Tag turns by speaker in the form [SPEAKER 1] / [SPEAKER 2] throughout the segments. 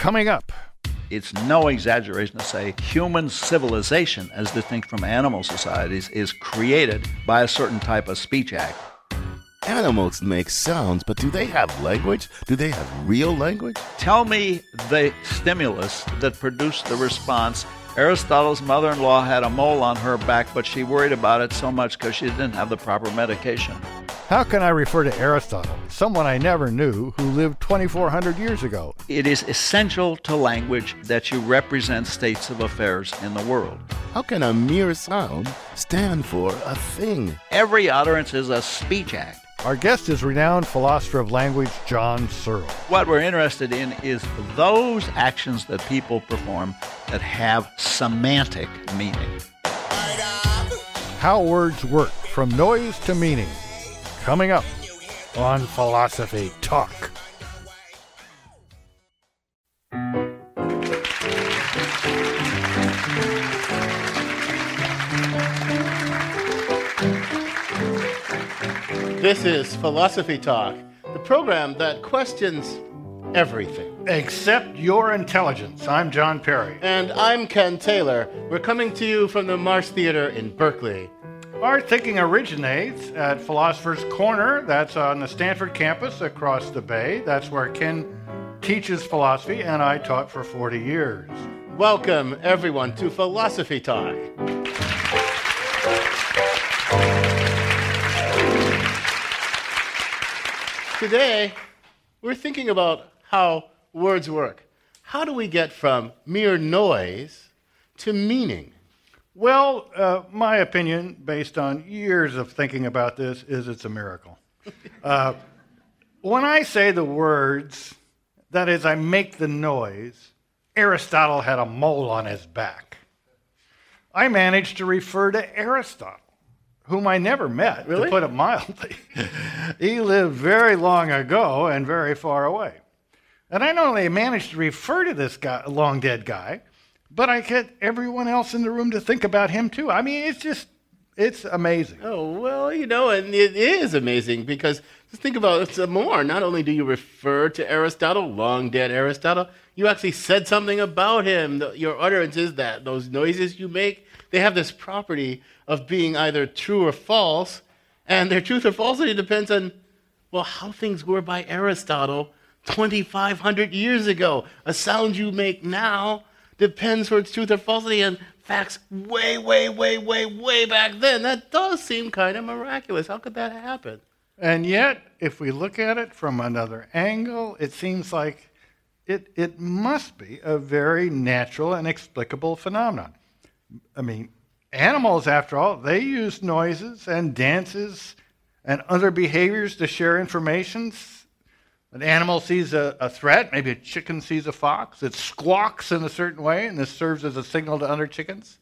[SPEAKER 1] Coming up.
[SPEAKER 2] It's no exaggeration to say human civilization, as distinct from animal societies, is created by a certain type of speech act.
[SPEAKER 3] Animals make sounds, but do they have language? Do they have real language?
[SPEAKER 2] Tell me the stimulus that produced the response. Aristotle's mother-in-law had a mole on her back, but she worried about it so much because she didn't have the proper medication.
[SPEAKER 1] How can I refer to Aristotle, someone I never knew who lived 2,400 years ago?
[SPEAKER 2] It is essential to language that you represent states of affairs in the world.
[SPEAKER 3] How can a mere sound stand for a thing?
[SPEAKER 2] Every utterance is a speech act.
[SPEAKER 1] Our guest is renowned philosopher of language, John Searle.
[SPEAKER 2] What we're interested in is those actions that people perform that have semantic meaning.
[SPEAKER 1] How words work, from noise to meaning. Coming up on Philosophy Talk.
[SPEAKER 4] This is Philosophy Talk, the program that questions everything.
[SPEAKER 1] Except your intelligence. I'm John Perry.
[SPEAKER 4] And I'm Ken Taylor. We're coming to you from the Marsh Theater in Berkeley.
[SPEAKER 1] Our thinking originates at Philosopher's Corner. That's on the Stanford campus across the bay. That's where Ken teaches philosophy, and I taught for 40 years.
[SPEAKER 4] Welcome, everyone, to Philosophy Talk. Today, we're thinking about how words work. How do we get from mere noise to meaning?
[SPEAKER 1] Well, my opinion, based on years of thinking about this, is it's a miracle. When I say the words, that is, I make the noise, Aristotle had a mole on his back. I managed to refer to Aristotle, whom I never met,
[SPEAKER 4] Really?
[SPEAKER 1] to put it mildly. He lived very long ago and very far away. And I not only managed to refer to this guy, long-dead guy, but I get everyone else in the room to think about him too. I mean, it's amazing.
[SPEAKER 4] Oh, well, and it is amazing because just think about it some more. Not only do you refer to Aristotle, long dead Aristotle, you actually said something about him. Your utterances, those noises you make, they have this property of being either true or false, and their truth or falsity depends on, how things were by Aristotle 2,500 years ago. A sound you make now depends for its truth or falsity on facts way, way, way, way, way back then. That does seem kind of miraculous. How could that happen?
[SPEAKER 1] And yet, if we look at it from another angle, it seems like it must be a very natural and explicable phenomenon. I mean, animals, after all, they use noises and dances and other behaviors to share information. An animal sees a threat, maybe a chicken sees a fox, it squawks in a certain way, and this serves as a signal to other chickens.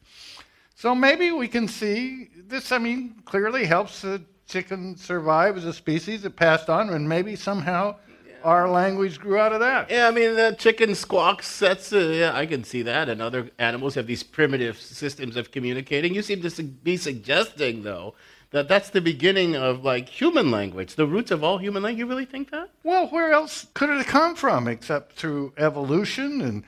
[SPEAKER 1] So maybe we can see this, clearly helps the chicken survive as a species. It passed on, and maybe somehow our language grew out of that.
[SPEAKER 4] Yeah, the chicken squawks, I can see that, and other animals have these primitive systems of communicating. You seem to be suggesting, though, that's the beginning of, human language, the roots of all human language. You really think that?
[SPEAKER 1] Well, where else could it have come from except through evolution? And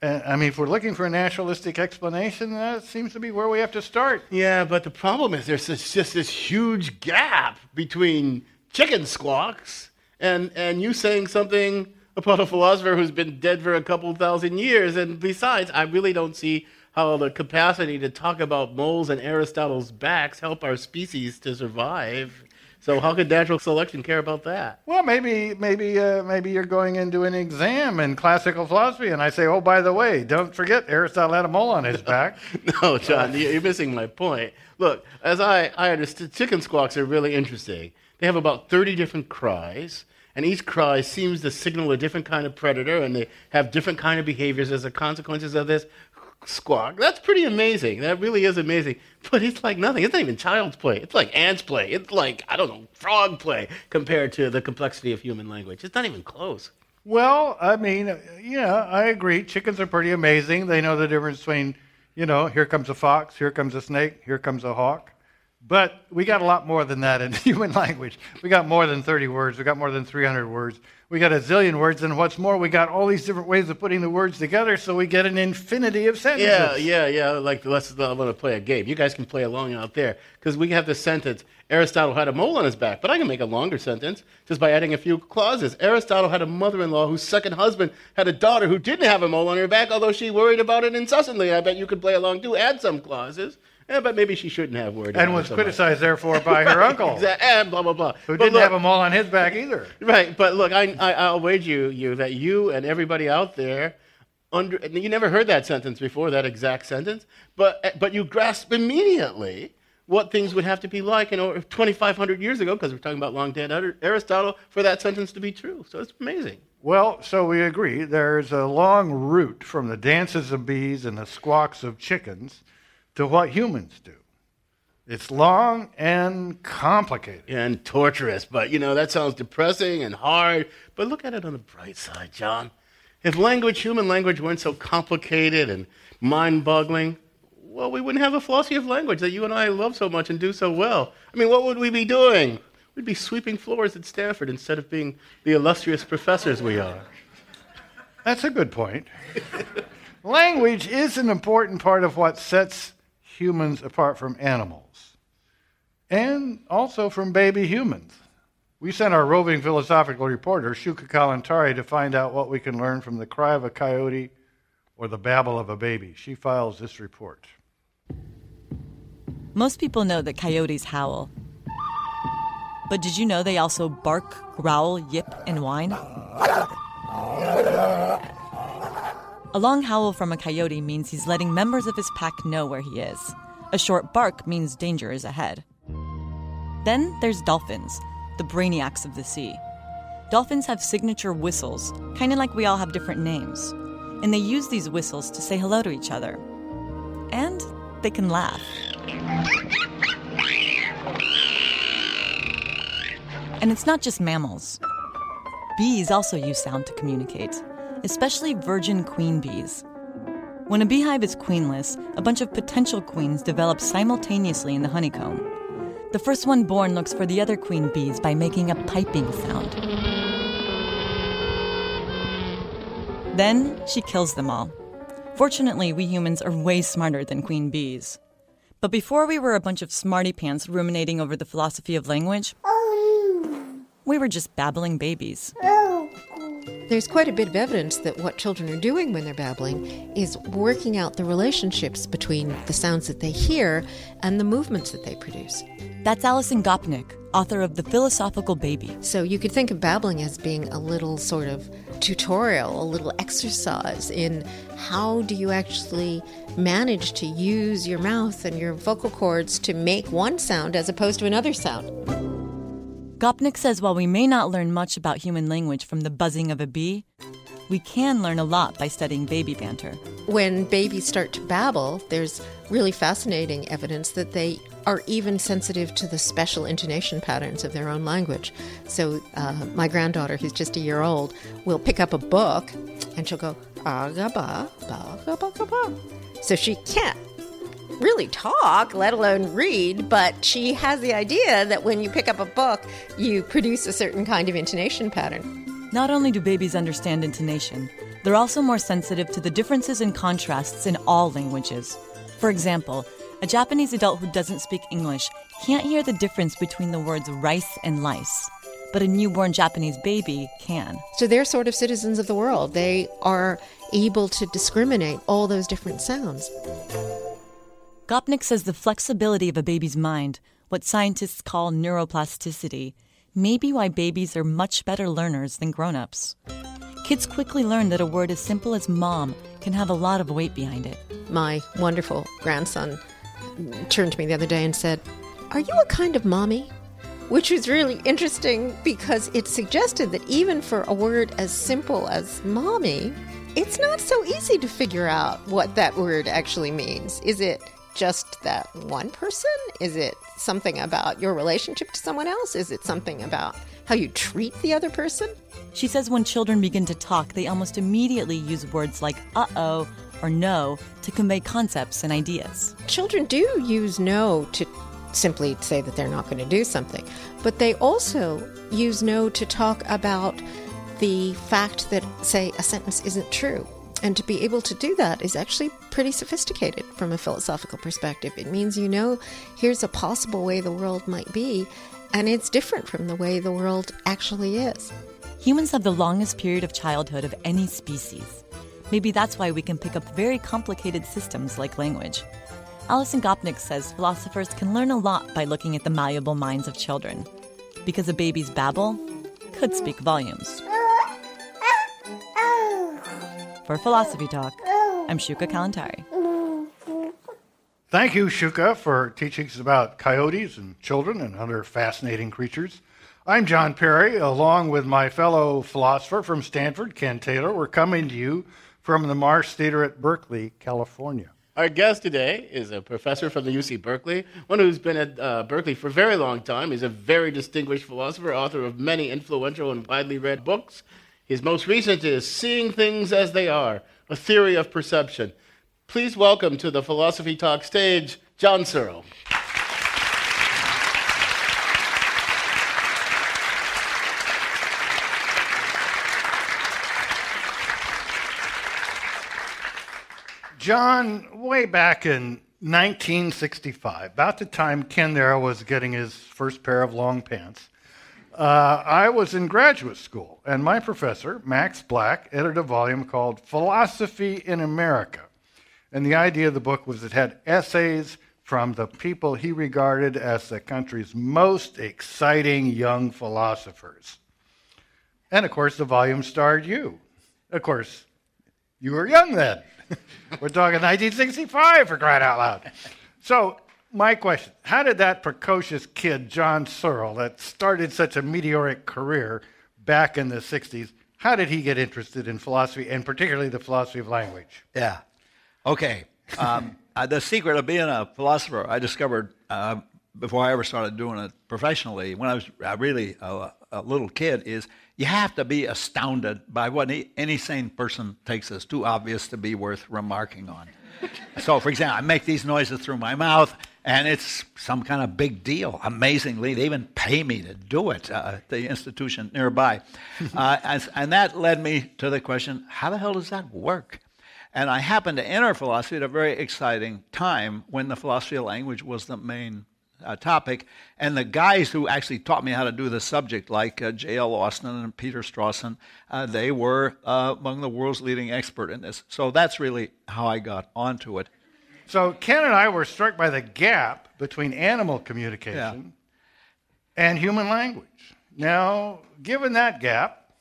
[SPEAKER 1] if we're looking for a naturalistic explanation, that seems to be where we have to start.
[SPEAKER 4] Yeah, but the problem is there's just this huge gap between chicken squawks and you saying something about a philosopher who's been dead for a couple thousand years. And besides, I really don't see how the capacity to talk about moles and Aristotle's backs help our species to survive. So how could natural selection care about that?
[SPEAKER 1] Well, maybe you're going into an exam in classical philosophy, and I say, oh, by the way, don't forget Aristotle had a mole on his back.
[SPEAKER 4] No, John, you're missing my point. Look, as I understand, chicken squawks are really interesting. They have about 30 different cries, and each cry seems to signal a different kind of predator, and they have different kind of behaviors as a consequences of this squawk. That's pretty amazing. That really is amazing. But it's like nothing. It's not even child's play. It's like ants play. It's like, frog play compared to the complexity of human language. It's not even close.
[SPEAKER 1] Well, I agree. Chickens are pretty amazing. They know the difference between, here comes a fox, here comes a snake, here comes a hawk. But we got a lot more than that in human language. We got more than 30 words. We got more than 300 words. We got a zillion words. And what's more, we got all these different ways of putting the words together, so we get an infinity of sentences.
[SPEAKER 4] Yeah. Like, I'm going to play a game. You guys can play along out there. Because we have this sentence, Aristotle had a mole on his back. But I can make a longer sentence just by adding a few clauses. Aristotle had a mother-in-law whose second husband had a daughter who didn't have a mole on her back, although she worried about it incessantly. I bet you could play along too. Add some clauses. Yeah, but maybe she shouldn't have worried about it.
[SPEAKER 1] And was criticized, therefore, by her uncle.
[SPEAKER 4] Exactly. And blah, blah, blah.
[SPEAKER 1] Who didn't have a mole on his back either.
[SPEAKER 4] Right, but look, I'll wager you that you and everybody out there, you never heard that sentence before, that exact sentence, but you grasp immediately what things would have to be like 2,500 years ago, because we're talking about long dead Aristotle, for that sentence to be true. So it's amazing.
[SPEAKER 1] Well, so we agree. There's a long route from the dances of bees and the squawks of chickens to what humans do. It's long and complicated.
[SPEAKER 4] And torturous, but that sounds depressing and hard. But look at it on the bright side, John. If human language weren't so complicated and mind-boggling, well, we wouldn't have the philosophy of language that you and I love so much and do so well. I mean, what would we be doing? We'd be sweeping floors at Stanford instead of being the illustrious professors we are.
[SPEAKER 1] That's a good point. Language is an important part of what sets humans apart from animals, and also from baby humans. We sent our roving philosophical reporter, Shuka Kalantari, to find out what we can learn from the cry of a coyote or the babble of a baby. She files this report.
[SPEAKER 5] Most people know that coyotes howl. But did you know they also bark, growl, yip, and whine? A long howl from a coyote means he's letting members of his pack know where he is. A short bark means danger is ahead. Then there's dolphins, the brainiacs of the sea. Dolphins have signature whistles, kind of like we all have different names. And they use these whistles to say hello to each other. And they can laugh. And it's not just mammals. Bees also use sound to communicate, especially virgin queen bees. When a beehive is queenless, a bunch of potential queens develop simultaneously in the honeycomb. The first one born looks for the other queen bees by making a piping sound. Then she kills them all. Fortunately, we humans are way smarter than queen bees. But before we were a bunch of smarty pants ruminating over the philosophy of language, we were just babbling babies.
[SPEAKER 6] There's quite a bit of evidence that what children are doing when they're babbling is working out the relationships between the sounds that they hear and the movements that they produce.
[SPEAKER 5] That's Alison Gopnik, author of The Philosophical Baby.
[SPEAKER 6] So you could think of babbling as being a little sort of tutorial, a little exercise in how do you actually manage to use your mouth and your vocal cords to make one sound as opposed to another sound.
[SPEAKER 5] Gopnik says while we may not learn much about human language from the buzzing of a bee, we can learn a lot by studying baby banter.
[SPEAKER 6] When babies start to babble, there's really fascinating evidence that they are even sensitive to the special intonation patterns of their own language. So my granddaughter, who's just a year old, will pick up a book and she'll go, "Agaba, ba, ga, ba, ga, ba." So she can't really talk, let alone read, but she has the idea that when you pick up a book, you produce a certain kind of intonation pattern.
[SPEAKER 5] Not only do babies understand intonation, they're also more sensitive to the differences and contrasts in all languages. For example, a Japanese adult who doesn't speak English can't hear the difference between the words rice and lice, but a newborn Japanese baby can.
[SPEAKER 6] So they're sort of citizens of the world. They are able to discriminate all those different sounds.
[SPEAKER 5] Gopnik says the flexibility of a baby's mind, what scientists call neuroplasticity, may be why babies are much better learners than grown-ups. Kids quickly learn that a word as simple as mom can have a lot of weight behind it.
[SPEAKER 6] My wonderful grandson turned to me the other day and said, "Are you a kind of mommy?" Which was really interesting because it suggested that even for a word as simple as mommy, it's not so easy to figure out what that word actually means. Is it just that one person? Is it something about your relationship to someone else? Is it something about how you treat the other person?
[SPEAKER 5] She says when children begin to talk, they almost immediately use words like uh-oh or no to convey concepts and ideas.
[SPEAKER 6] Children do use no to simply say that they're not going to do something. But they also use no to talk about the fact that, say, a sentence isn't true. And to be able to do that is actually pretty sophisticated from a philosophical perspective. It means here's a possible way the world might be, and it's different from the way the world actually is.
[SPEAKER 5] Humans have the longest period of childhood of any species. Maybe that's why we can pick up very complicated systems like language. Alison Gopnik says philosophers can learn a lot by looking at the malleable minds of children, because a baby's babble could speak volumes. For Philosophy Talk, I'm Shuka Kalantari.
[SPEAKER 1] Thank you, Shuka, for teaching us about coyotes and children and other fascinating creatures. I'm John Perry, along with my fellow philosopher from Stanford, Ken Taylor. We're coming to you from the Marsh Theater at Berkeley, California.
[SPEAKER 4] Our guest today is a professor from the UC Berkeley, one who's been at Berkeley for a very long time. He's a very distinguished philosopher, author of many influential and widely read books. His most recent is Seeing Things as They Are, A Theory of Perception. Please welcome to the Philosophy Talk stage, John Searle.
[SPEAKER 1] John, way back in 1965, about the time Ken there was getting his first pair of long pants, I was in graduate school, and my professor, Max Black, edited a volume called Philosophy in America. And the idea of the book was it had essays from the people he regarded as the country's most exciting young philosophers. And, of course, the volume starred you. Of course, you were young then. We're talking 1965, for crying out loud. So, my question, how did that precocious kid, John Searle, that started such a meteoric career back in the 60s, how did he get interested in philosophy, and particularly the philosophy of language?
[SPEAKER 2] Yeah. Okay. The secret of being a philosopher, I discovered before I ever started doing it professionally, when I was really a little kid, is you have to be astounded by what any sane person takes as too obvious to be worth remarking on. So, for example, I make these noises through my mouth, and it's some kind of big deal. Amazingly, they even pay me to do it at the institution nearby. And that led me to the question, how the hell does that work? And I happened to enter philosophy at a very exciting time when the philosophy of language was the main topic. And the guys who actually taught me how to do the subject, like J.L. Austin and Peter Strawson, they were among the world's leading expert in this. So that's really how I got onto it.
[SPEAKER 1] So Ken and I were struck by the gap between animal communication and human language. Now, given that gap,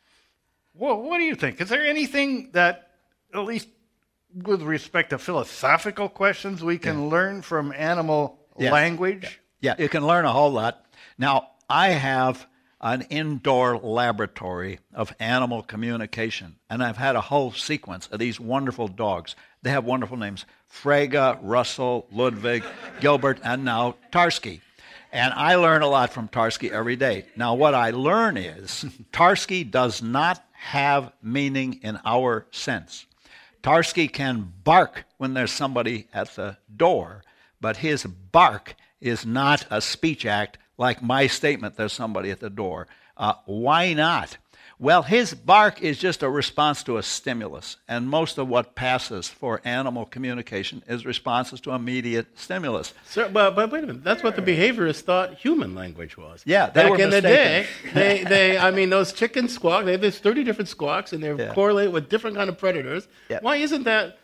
[SPEAKER 1] what do you think? Is there anything that, at least with respect to philosophical questions, we can learn from animal language?
[SPEAKER 2] Yeah, you can learn a whole lot. Now, I have an indoor laboratory of animal communication, and I've had a whole sequence of these wonderful dogs. They have wonderful names: Frege, Russell, Ludwig, Gilbert, and now Tarski. And I learn a lot from Tarski every day. Now, what I learn is Tarski does not have meaning in our sense. Tarski can bark when there's somebody at the door, but his bark is not a speech act like my statement, there's somebody at the door. Why not? Well, his bark is just a response to a stimulus, and most of what passes for animal communication is responses to immediate stimulus.
[SPEAKER 4] Sir, but wait a minute. That's what the behaviorists thought human language was.
[SPEAKER 2] Yeah, they
[SPEAKER 4] back
[SPEAKER 2] were
[SPEAKER 4] in
[SPEAKER 2] mistaken.
[SPEAKER 4] the day, I mean, those chickens squawk. They have this 30 different squawks, and they're correlated with different kind of predators.
[SPEAKER 2] Yeah.
[SPEAKER 4] Why isn't that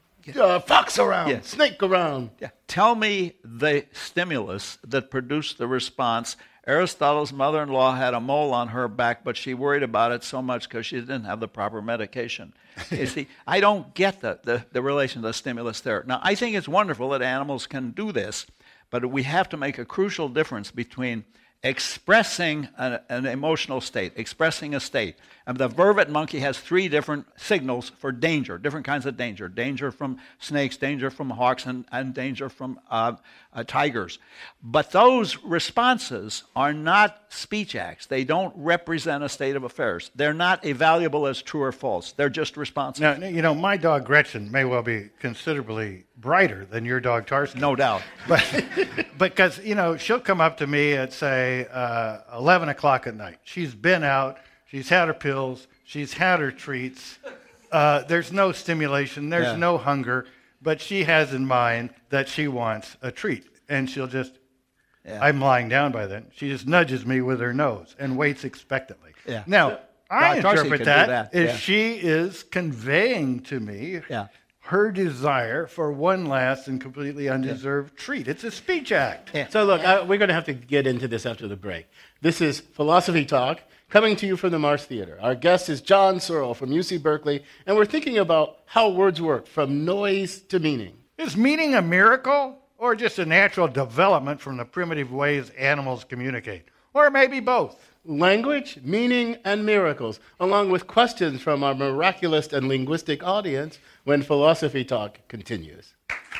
[SPEAKER 4] fox around, snake around?
[SPEAKER 2] Yeah. Tell me the stimulus that produced the response. Aristotle's mother-in-law had a mole on her back, but she worried about it so much because she didn't have the proper medication. You see, I don't get the relation to the stimulus there. Now, I think it's wonderful that animals can do this, but we have to make a crucial difference between expressing an emotional state, expressing a state. And the vervet monkey has 3 different signals for danger, different kinds of danger. Danger from snakes, danger from hawks, and danger from tigers. But those responses are not speech acts. They don't represent a state of affairs. They're not evaluable as true or false. They're just responses.
[SPEAKER 1] Now, you know, my dog Gretchen may well be considerably brighter than your dog Tarzan.
[SPEAKER 2] No doubt.
[SPEAKER 1] But because, she'll come up to me at, say, 11 o'clock at night. She's been out. She's had her pills. She's had her treats. There's no stimulation. There's no hunger. But she has in mind that she wants a treat. And she'll just, I'm lying down by then. She just nudges me with her nose and waits expectantly.
[SPEAKER 2] Yeah.
[SPEAKER 1] Now, I
[SPEAKER 2] Tarzan
[SPEAKER 1] interpret
[SPEAKER 2] can do
[SPEAKER 1] that
[SPEAKER 2] that.
[SPEAKER 1] as she is conveying to me her desire for one last and completely undeserved treat. It's a speech act.
[SPEAKER 2] Yeah.
[SPEAKER 4] So look, we're going to have to get into this after the break. This is Philosophy Talk, coming to you from the Mars Theater. Our guest is John Searle from UC Berkeley, and we're thinking about how words work, from noise to meaning.
[SPEAKER 1] Is meaning a miracle or just a natural development from the primitive ways animals communicate? Or maybe both?
[SPEAKER 4] Language, meaning, and miracles, along with questions from our miraculous and linguistic audience when Philosophy Talk continues.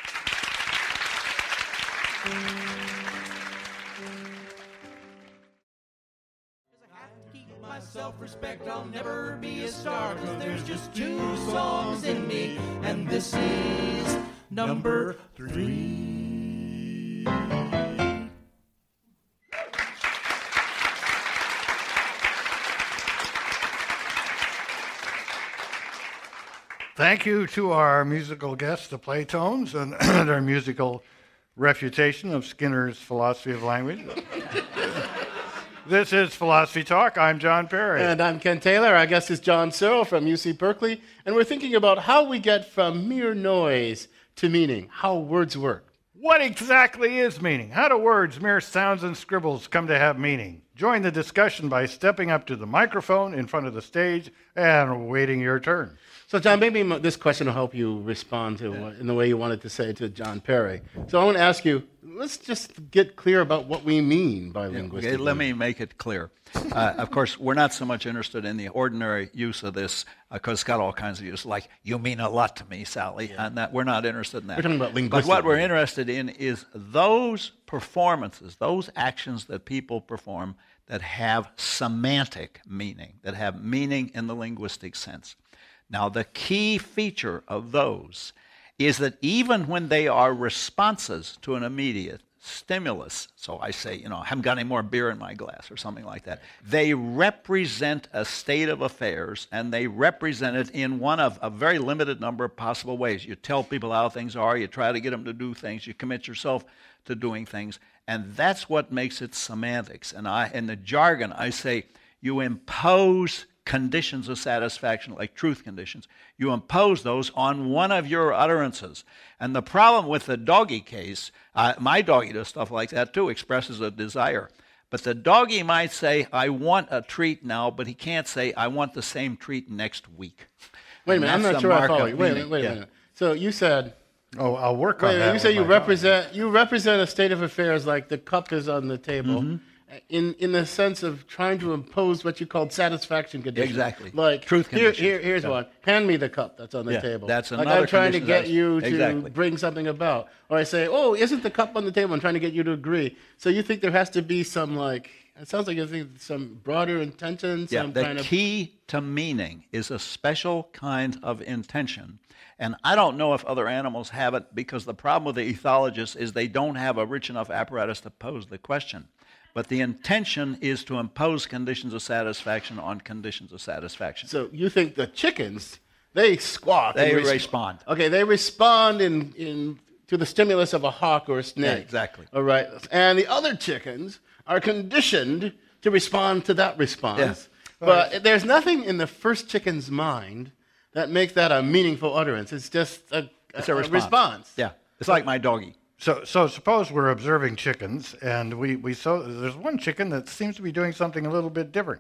[SPEAKER 7] Self-respect, I'll never be a star, 'cause there's just 2 songs in me, and this is number 3.
[SPEAKER 1] Thank you to our musical guests, the Playtones, and their musical refutation of Skinner's philosophy of language. This is Philosophy Talk. I'm John Perry.
[SPEAKER 4] And I'm Ken Taylor. Our guest is John Searle from UC Berkeley. And we're thinking about how we get from mere noise to meaning, how words work.
[SPEAKER 1] What exactly is meaning? How do words, mere sounds and scribbles, come to have meaning? Join the discussion by stepping up to the microphone in front of the stage and waiting your turn.
[SPEAKER 4] So, John, maybe this question will help you respond to in the way you wanted to say to John Perry. So I want to ask you, let's just get clear about what we mean by linguistic.
[SPEAKER 2] Okay, let me make it clear. Of course, we're not so much interested in the ordinary use of this, because it's got all kinds of use, like, you mean a lot to me, Sally, and that we're not interested in that.
[SPEAKER 4] We're talking about
[SPEAKER 2] But
[SPEAKER 4] linguistic.
[SPEAKER 2] what we're interested in is those performances, those actions that people perform that have semantic meaning, that have meaning in the linguistic sense. Now, the key feature of those is that even when they are responses to an immediate stimulus, so I say, I haven't got any more beer in my glass or something like that, they represent a state of affairs, and they represent it in one of a very limited number of possible ways. You tell people how things are, you try to get them to do things, you commit yourself to doing things, and that's what makes it semantics. And in the jargon, I say you impose conditions of satisfaction, like truth conditions. You impose those on one of your utterances. And the problem with the doggy case, my doggy does stuff like that too, expresses a desire. But the doggy might say, I want a treat now, but he can't say, I want the same treat next week.
[SPEAKER 4] Wait a minute, I'm
[SPEAKER 2] that's
[SPEAKER 4] not
[SPEAKER 2] the
[SPEAKER 4] sure I
[SPEAKER 2] mark
[SPEAKER 4] follow
[SPEAKER 2] of
[SPEAKER 4] you. Wait a
[SPEAKER 2] meaning.
[SPEAKER 4] minute. So you said,
[SPEAKER 1] Oh, I'll work on
[SPEAKER 4] wait,
[SPEAKER 1] that.
[SPEAKER 4] you say
[SPEAKER 1] with
[SPEAKER 4] you
[SPEAKER 1] my
[SPEAKER 4] represent a state of affairs like the cup is on the table.
[SPEAKER 2] Mm-hmm.
[SPEAKER 4] In the sense of trying to impose what you called satisfaction conditions.
[SPEAKER 2] Exactly.
[SPEAKER 4] Like,
[SPEAKER 2] Truth conditions.
[SPEAKER 4] Here's one. Hand me the cup that's on the
[SPEAKER 2] Yeah,
[SPEAKER 4] table.
[SPEAKER 2] that's
[SPEAKER 4] like
[SPEAKER 2] another
[SPEAKER 4] I'm trying to
[SPEAKER 2] condition
[SPEAKER 4] get you to
[SPEAKER 2] exactly.
[SPEAKER 4] bring something about. Or I say, oh, isn't the cup on the table? I'm trying to get you to agree. So you think there has to be some, it sounds like you think some broader intention, some
[SPEAKER 2] the
[SPEAKER 4] kind of...
[SPEAKER 2] key to meaning is a special kind of intention. And I don't know if other animals have it, because the problem with the ethologists is they don't have a rich enough apparatus to pose the question. But the intention is to impose conditions of satisfaction on conditions of satisfaction.
[SPEAKER 4] So you think the chickens, they squawk.
[SPEAKER 2] They
[SPEAKER 4] and
[SPEAKER 2] respond.
[SPEAKER 4] Okay, they respond in to the stimulus of a hawk or a snake.
[SPEAKER 2] Yeah, exactly.
[SPEAKER 4] All right. And the other chickens are conditioned to respond to that response.
[SPEAKER 2] Yeah.
[SPEAKER 4] But there's nothing in the first chicken's mind that makes that a meaningful utterance. It's just a response.
[SPEAKER 2] Yeah, it's like my doggy.
[SPEAKER 1] So suppose we're observing chickens, and we saw there's one chicken that seems to be doing something a little bit different.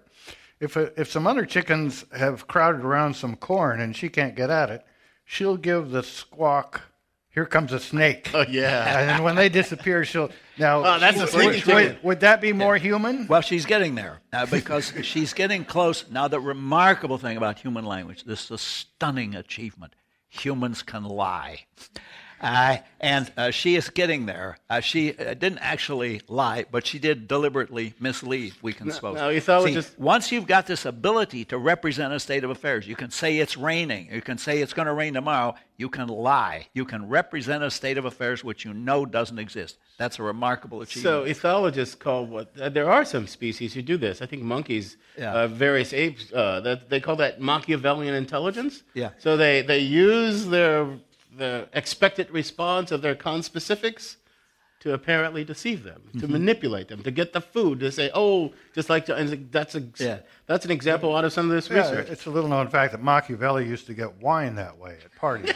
[SPEAKER 1] If some other chickens have crowded around some corn and she can't get at it, she'll give the squawk, "Here comes a snake."
[SPEAKER 4] Oh, yeah.
[SPEAKER 1] And then when they disappear, she'll now.
[SPEAKER 4] Oh, that's a sneaky chicken.
[SPEAKER 1] Would that be more human?
[SPEAKER 2] Well, she's getting there because she's getting close. Now, the remarkable thing about human language, this is a stunning achievement. Humans can lie. And she is getting there. She didn't actually lie, but she did deliberately mislead, we can suppose.
[SPEAKER 4] No, you thought it was
[SPEAKER 2] See,
[SPEAKER 4] just...
[SPEAKER 2] once you've got this ability to represent a state of affairs, you can say it's raining. You can say it's going to rain tomorrow. You can lie. You can represent a state of affairs which you know doesn't exist. That's a remarkable achievement.
[SPEAKER 4] So ethologists call there are some species who do this. I think monkeys, various apes, they call that Machiavellian intelligence.
[SPEAKER 2] Yeah.
[SPEAKER 4] So they use the expected response of their conspecifics to apparently deceive them, to manipulate them, to get the food, to say, oh, just like, and that's an example out of some of this research.
[SPEAKER 1] It's a little known fact that Machiavelli used to get wine that way at parties.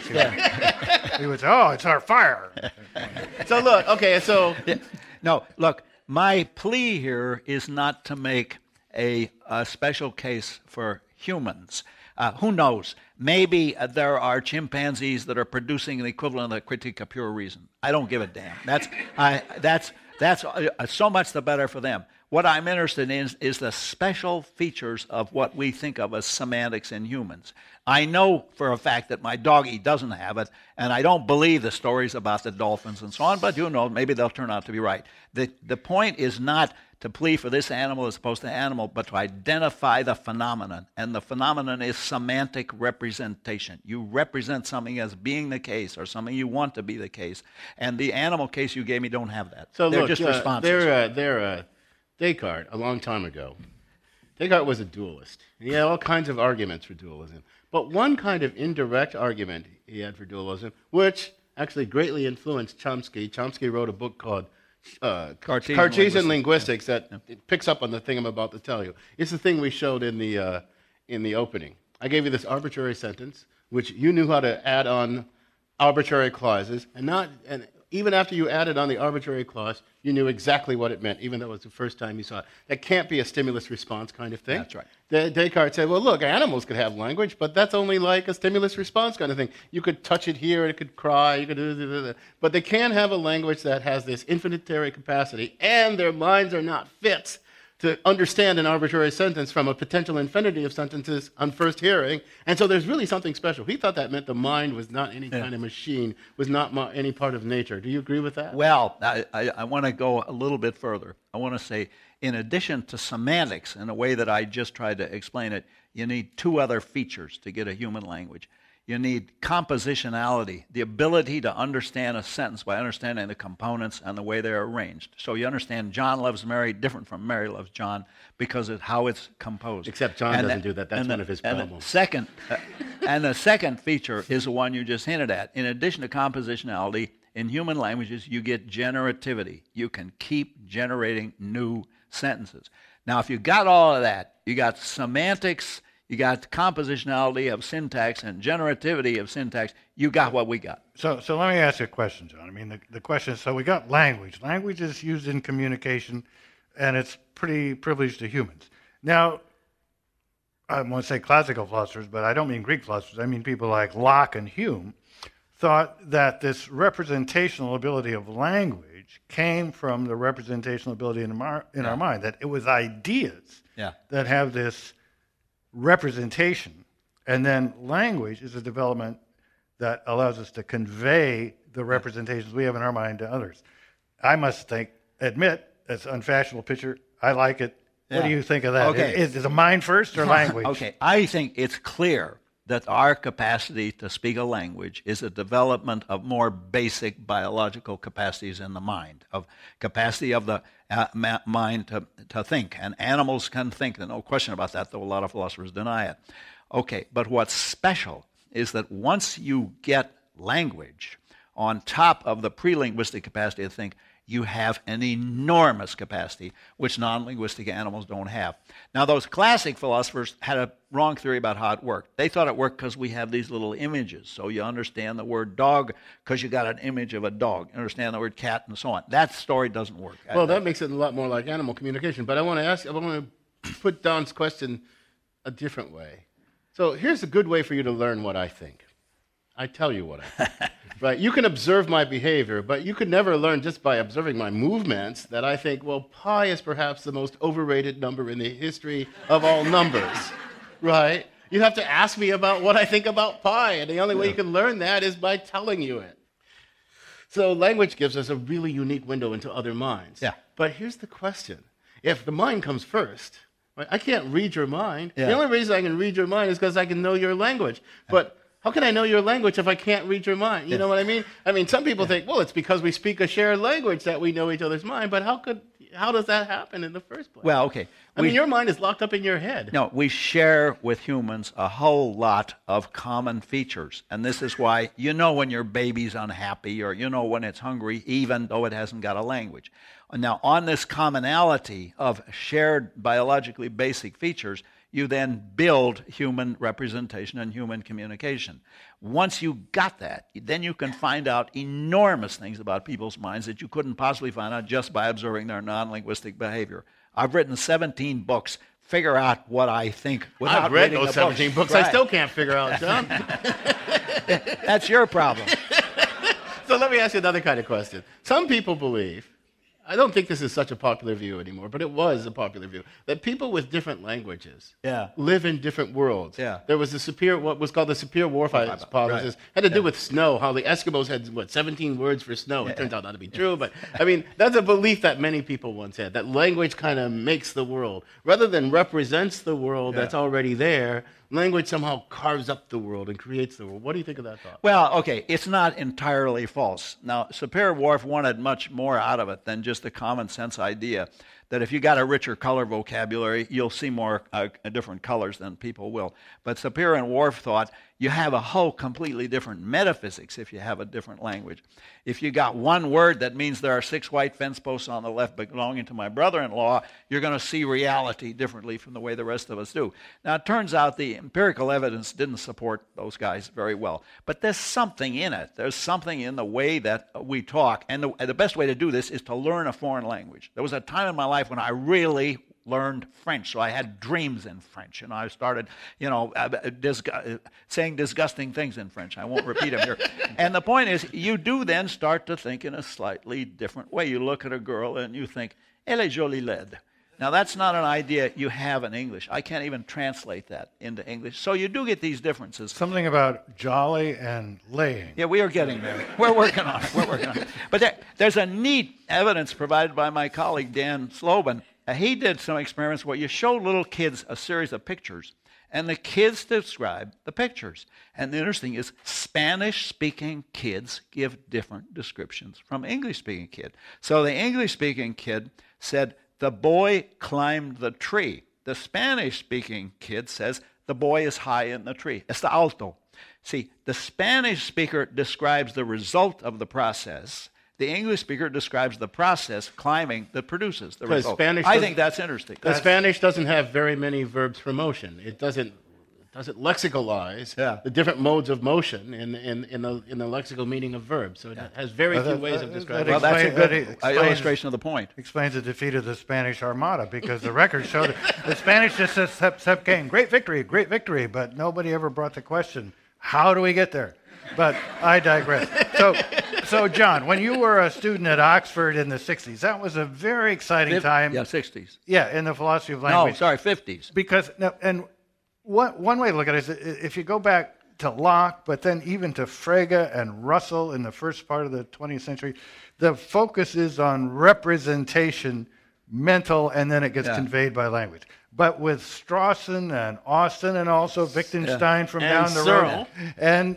[SPEAKER 1] He would say, oh, it's our fire.
[SPEAKER 4] So look, okay, so...
[SPEAKER 2] No, look, my plea here is not to make a special case for humans. Who knows? Maybe there are chimpanzees that are producing the equivalent of the Critique of Pure Reason. I don't give a damn. That's so much the better for them. What I'm interested in is the special features of what we think of as semantics in humans. I know for a fact that my doggy doesn't have it, and I don't believe the stories about the dolphins and so on, but maybe they'll turn out to be right. The point is not to plea for this animal as opposed to animal, but to identify the phenomenon. And the phenomenon is semantic representation. You represent something as being the case or something you want to be the case. And the animal case you gave me don't have that.
[SPEAKER 4] So
[SPEAKER 2] they're
[SPEAKER 4] look,
[SPEAKER 2] just responses.
[SPEAKER 4] Descartes, a long time ago, Descartes was a dualist. He had all kinds of arguments for dualism. But one kind of indirect argument he had for dualism, which actually greatly influenced Chomsky. Chomsky wrote a book called Cartesian linguistics that it picks up on the thing I'm about to tell you. It's the thing we showed in the opening. I gave you this arbitrary sentence, which you knew how to add on arbitrary clauses, and even after you added on the arbitrary clause, you knew exactly what it meant, even though it was the first time you saw it. That can't be a stimulus-response kind of thing.
[SPEAKER 2] That's right.
[SPEAKER 4] Descartes said, well, look, animals could have language, but that's only like a stimulus-response kind of thing. You could touch it here, it could cry, you could but they can have a language that has this infinitary capacity, and their minds are not fit to understand an arbitrary sentence from a potential infinity of sentences on first hearing. And so there's really something special. He thought that meant the mind was not any kind of machine, was not any part of nature. Do you agree with that?
[SPEAKER 2] Well, I want to go a little bit further. I want to say, in addition to semantics, in a way that I just tried to explain it, you need two other features to get a human language. You need compositionality, the ability to understand a sentence by understanding the components and the way they're arranged. So you understand John loves Mary different from Mary loves John because of how it's composed.
[SPEAKER 4] Except John doesn't do that. That's one of his problems.
[SPEAKER 2] And the second feature is the one you just hinted at. In addition to compositionality, in human languages, you get generativity. You can keep generating new sentences. Now, if you got all of that, you got semantics, you got compositionality of syntax and generativity of syntax. You got what we got.
[SPEAKER 1] So let me ask you a question, John. I mean, the question is, so we got language. Language is used in communication, and it's pretty privileged to humans. Now, I want to say classical philosophers, but I don't mean Greek philosophers. I mean people like Locke and Hume thought that this representational ability of language came from the representational ability in our mind, that it was ideas that have this representation, and then language is a development that allows us to convey the representations we have in our mind to others. I must admit, it's an unfashionable picture. I like it. What do you think of that?
[SPEAKER 2] Okay.
[SPEAKER 1] Is it mind first or language?
[SPEAKER 2] Okay, I think it's clear that our capacity to speak a language is a development of more basic biological capacities in the mind, of capacity of the mind to think. And animals can think, there's no question about that, though a lot of philosophers deny it. Okay, but what's special is that once you get language on top of the pre-linguistic capacity to think, you have an enormous capacity, which non-linguistic animals don't have. Now, those classic philosophers had a wrong theory about how it worked. They thought it worked because we have these little images. So you understand the word dog because you got an image of a dog. You understand the word cat and so on. That story doesn't work.
[SPEAKER 4] Well, that makes it a lot more like animal communication. But I want to put Don's question a different way. So here's a good way for you to learn what I think. I tell you what I think. Right? You can observe my behavior, but you could never learn just by observing my movements that I think, well, pi is perhaps the most overrated number in the history of all numbers. Right? You have to ask me about what I think about pi, and the only way you can learn that is by telling you it. So language gives us a really unique window into other minds.
[SPEAKER 2] Yeah.
[SPEAKER 4] But here's the question. If the mind comes first, right, I can't read your mind.
[SPEAKER 2] Yeah.
[SPEAKER 4] The only reason I can read your mind is because I can know your language. But how can I know your language if I can't read your mind? You know what I mean? I mean, some people think, well, it's because we speak a shared language that we know each other's mind. But how does that happen in the first place?
[SPEAKER 2] Well, okay.
[SPEAKER 4] I mean, your mind is locked up in your head.
[SPEAKER 2] No, we share with humans a whole lot of common features. And this is why you know when your baby's unhappy or you know when it's hungry, even though it hasn't got a language. Now, on this commonality of shared biologically basic features, you then build human representation and human communication. Once you got that, then you can find out enormous things about people's minds that you couldn't possibly find out just by observing their non-linguistic behavior. I've written 17 books. Figure out what I think without
[SPEAKER 4] I've read
[SPEAKER 2] reading
[SPEAKER 4] those
[SPEAKER 2] the
[SPEAKER 4] 17 books.
[SPEAKER 2] Right.
[SPEAKER 4] I still can't figure out, John.
[SPEAKER 2] That's your problem.
[SPEAKER 4] So let me ask you another kind of question. Some people believe, I don't think this is such a popular view anymore, but it was a popular view, that people with different languages
[SPEAKER 2] Yeah.
[SPEAKER 4] live in different worlds.
[SPEAKER 2] Yeah.
[SPEAKER 4] There was what was called the Sapir-Whorf hypothesis. Had to do with snow, how the Eskimos had, 17 words for snow. It turns out not to be true, but I mean, that's a belief that many people once had, that language kind of makes the world. Rather than represents the world that's already there, language somehow carves up the world and creates the world. What do you think of that thought?
[SPEAKER 2] Well, okay, it's not entirely false. Now, Sapir-Whorf wanted much more out of it than just a common sense idea that if you got a richer color vocabulary, you'll see more different colors than people will. But Sapir and Whorf thought you have a whole completely different metaphysics if you have a different language. If you got one word that means there are 6 white fence posts on the left belonging to my brother-in-law, you're going to see reality differently from the way the rest of us do. Now, it turns out the empirical evidence didn't support those guys very well. But there's something in it. There's something in the way that we talk. And the best way to do this is to learn a foreign language. There was a time in my life when I really learned French, so I had dreams in French, and I started, saying disgusting things in French. I won't repeat them here. And the point is, you do then start to think in a slightly different way. You look at a girl and you think, elle est jolie laide. Now, that's not an idea you have in English. I can't even translate that into English. So you do get these differences.
[SPEAKER 1] Something about jolly and laying.
[SPEAKER 2] Yeah, we are getting there. We're working on it. But there's a neat evidence provided by my colleague Dan Slobin. He did some experiments where you show little kids a series of pictures, and the kids describe the pictures. And the interesting is Spanish-speaking kids give different descriptions from English-speaking kids. So the English-speaking kid said, the boy climbed the tree. The Spanish-speaking kid says, the boy is high in the tree. Está alto. See, the Spanish speaker describes the result of the process. The English speaker describes the process, climbing, that produces the result. I think that's interesting.
[SPEAKER 4] Because Spanish doesn't have very many verbs for motion. It doesn't lexicalize the different modes of motion in the lexical meaning of verbs. So it has very few ways of describing.
[SPEAKER 2] Well, that's a good illustration of the point.
[SPEAKER 1] Explains the defeat of the Spanish Armada, because the records show that the Spanish just says, "Sep came, great victory," but nobody ever brought the question, how do we get there? But I digress. So, John, when you were a student at Oxford in the 60s, that was a very exciting time.
[SPEAKER 2] Yeah, 60s.
[SPEAKER 1] Yeah, in the philosophy of language.
[SPEAKER 2] No, sorry, 50s.
[SPEAKER 1] Because, one way to look at it is if you go back to Locke, but then even to Frege and Russell in the first part of the 20th century, the focus is on representation, mental, and then it gets conveyed by language. But with Strawson and Austin and also Wittgenstein from down the road, and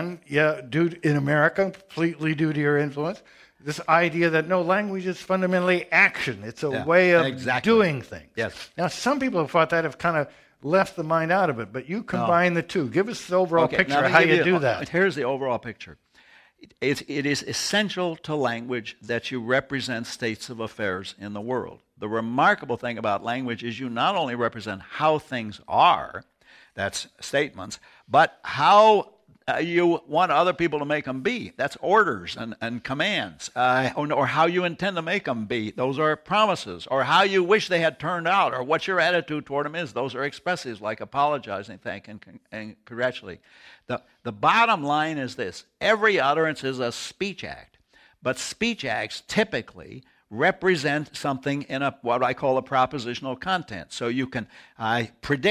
[SPEAKER 1] in America, completely due to your influence, this idea that no, language is fundamentally action. It's a way of doing things.
[SPEAKER 2] Yes.
[SPEAKER 1] Now, some people have thought that have kind of left the mind out of it, but you combine the two. Give us the overall picture of how you do that.
[SPEAKER 2] Here's the overall picture. It is essential to language that you represent states of affairs in the world. The remarkable thing about language is you not only represent how things are, that's statements, but how you want other people to make them be. That's orders and commands. Or how you intend to make them be. Those are promises. Or how you wish they had turned out, or what your attitude toward them is. Those are expressives like apologizing, thanking, and congratulating. The bottom line is this. Every utterance is a speech act. But speech acts typically represent something in what I call a propositional content. So you can predict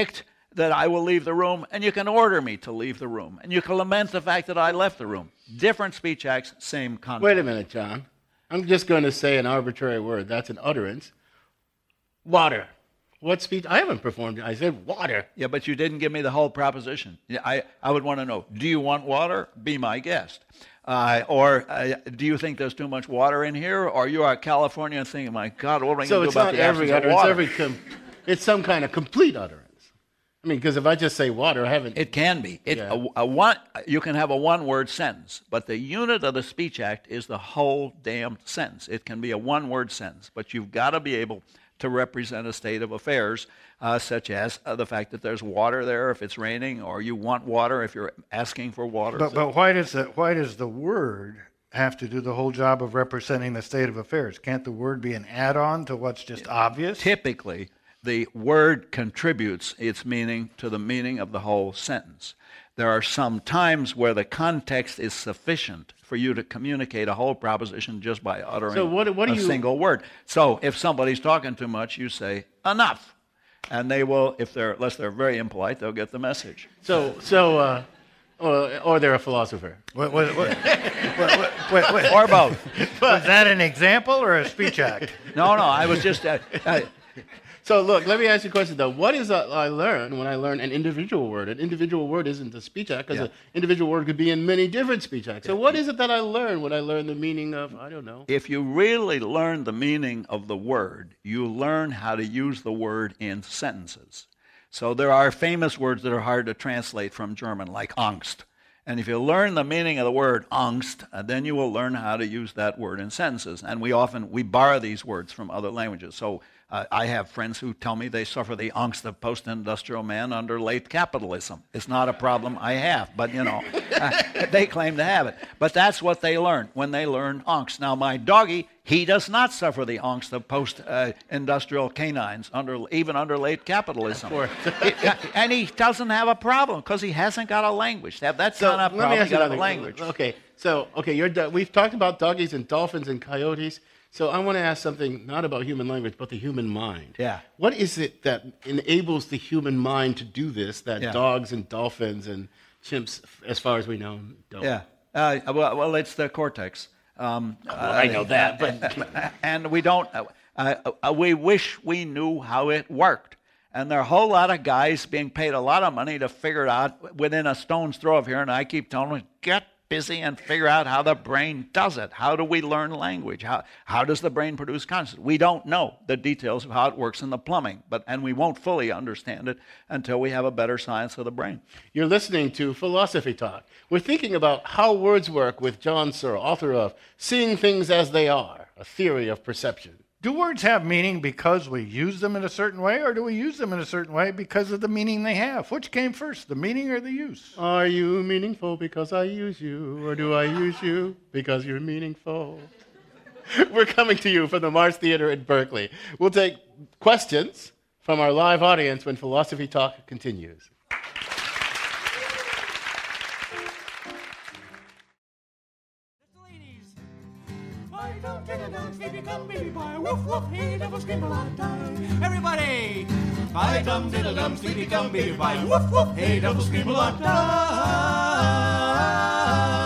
[SPEAKER 2] that I will leave the room, and you can order me to leave the room. And you can lament the fact that I left the room. Different speech acts, same content.
[SPEAKER 4] Wait a minute, John. I'm just going to say an arbitrary word. That's an utterance. Water. What speech? I haven't performed it. I said water.
[SPEAKER 2] Yeah, but you didn't give me the whole proposition. I would want to know, do you want water? Be my guest. Or do you think there's too much water in here? Or you are a Californian thinking, my God, what am I going to do about the absence of water?
[SPEAKER 4] It's some kind of complete utterance. I mean, because if I just say water, I haven't...
[SPEAKER 2] It can be. You can have a one-word sentence, but the unit of the speech act is the whole damn sentence. It can be a one-word sentence, but you've got to be able to represent a state of affairs, such as the fact that there's water there if it's raining, or you want water if you're asking for water.
[SPEAKER 1] But why does the word have to do the whole job of representing the state of affairs? Can't the word be an add-on to what's just obvious?
[SPEAKER 2] Typically, the word contributes its meaning to the meaning of the whole sentence. There are some times where the context is sufficient for you to communicate a whole proposition just by uttering a single word. So if somebody's talking too much, you say, enough. And they will, unless they're very impolite, they'll get the message.
[SPEAKER 4] Or they're a philosopher.
[SPEAKER 1] Or both. Was that an example or a speech act?
[SPEAKER 2] No, I was just...
[SPEAKER 4] So look, let me ask you a question though. What is I learn when I learn an individual word? An individual word isn't a speech act because an individual word could be in many different speech acts. So what is it that I learn when I learn the meaning of, I don't know?
[SPEAKER 2] If you really learn the meaning of the word, you learn how to use the word in sentences. So there are famous words that are hard to translate from German, like Angst. And if you learn the meaning of the word Angst, then you will learn how to use that word in sentences. And we borrow these words from other languages. So I have friends who tell me they suffer the angst of post-industrial man under late capitalism. It's not a problem I have, but, they claim to have it. But that's what they learn when they learn angst. Now, my doggy, he does not suffer the angst of post-industrial canines, even under late capitalism. And he doesn't have a problem because he hasn't got a language. That's not a problem. He's got a language.
[SPEAKER 4] Okay, we've talked about doggies and dolphins and coyotes. So I want to ask something not about human language, but the human mind.
[SPEAKER 2] Yeah.
[SPEAKER 4] What is it that enables the human mind to do this that dogs and dolphins and chimps, as far as we know, don't?
[SPEAKER 2] Yeah. Well, it's the cortex.
[SPEAKER 4] I know that, but...
[SPEAKER 2] And we don't... we wish we knew how it worked. And there are a whole lot of guys being paid a lot of money to figure it out within a stone's throw of here, and I keep telling them, get busy and figure out how the brain does it. How do we learn language? How does the brain produce consciousness? We don't know the details of how it works in the plumbing, and we won't fully understand it until we have a better science of the brain.
[SPEAKER 4] You're listening to Philosophy Talk. We're thinking about how words work with John Searle, author of Seeing Things as They Are, a Theory of Perception.
[SPEAKER 1] Do words have meaning because we use them in a certain way, or do we use them in a certain way because of the meaning they have? Which came first, the meaning or the use?
[SPEAKER 4] Are you meaningful because I use you, or do I use you because you're meaningful? We're coming to you from the Mars Theater in Berkeley. We'll take questions from our live audience when Philosophy Talk continues.
[SPEAKER 7] Everybody! Bye dum diddle dum sleepy gum baby bye woof woof hey double scream a lot die.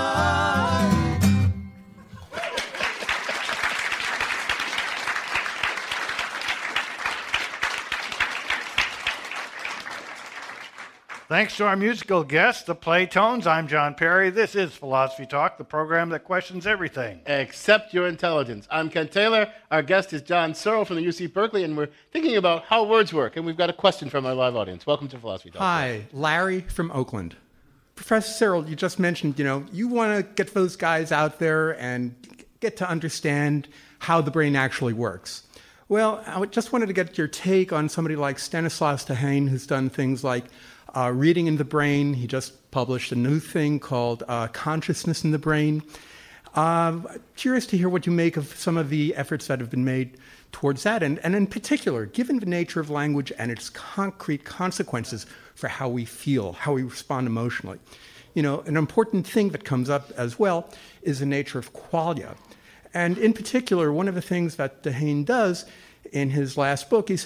[SPEAKER 1] Thanks to our musical guests, the Playtones. I'm John Perry. This is Philosophy Talk, the program that questions everything
[SPEAKER 4] except your intelligence. I'm Ken Taylor. Our guest is John Searle from the UC Berkeley, and we're thinking about how words work. And we've got a question from our live audience. Welcome to Philosophy Talk.
[SPEAKER 8] Hi, Larry from Oakland. Professor Searle, you just mentioned, you want to get those guys out there and get to understand how the brain actually works. Well, I just wanted to get your take on somebody like Stanislas Dehaene, who's done things like reading in the brain. He just published a new thing called Consciousness in the Brain. Curious to hear what you make of some of the efforts that have been made towards that, and in particular, given the nature of language and its concrete consequences for how we feel, how we respond emotionally. An important thing that comes up as well is the nature of qualia. And in particular, one of the things that Dehaene does in his last book, he says,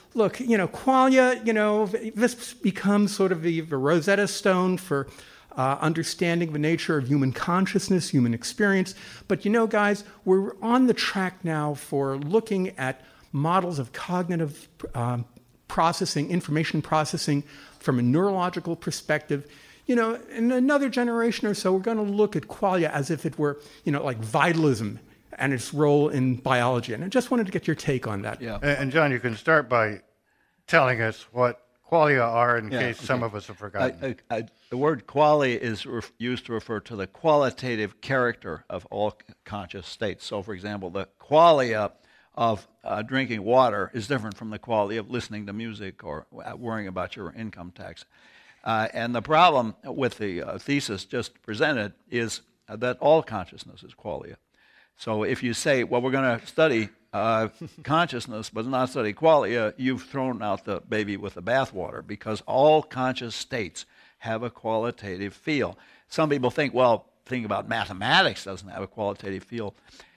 [SPEAKER 8] look, qualia, this becomes sort of the Rosetta Stone for understanding the nature of human consciousness, human experience. But guys, we're on the track now for looking at models of cognitive processing, information processing from a neurological perspective. In another generation or so, we're going to look at qualia as if it were, like vitalism and its role in biology. And I just wanted to get your take on that.
[SPEAKER 2] Yeah.
[SPEAKER 1] And John, you can start by telling us what qualia are in case some of us have forgotten.
[SPEAKER 2] The word qualia is used to refer to the qualitative character of all conscious states. So, for example, the qualia of drinking water is different from the qualia of listening to music or worrying about your income tax. And the problem with the thesis just presented is that all consciousness is qualia. So if you say, well, we're going to study consciousness but not study qualia, you've thrown out the baby with the bathwater, because all conscious states have a qualitative feel. Some people think, well, thinking about mathematics doesn't have a qualitative feel.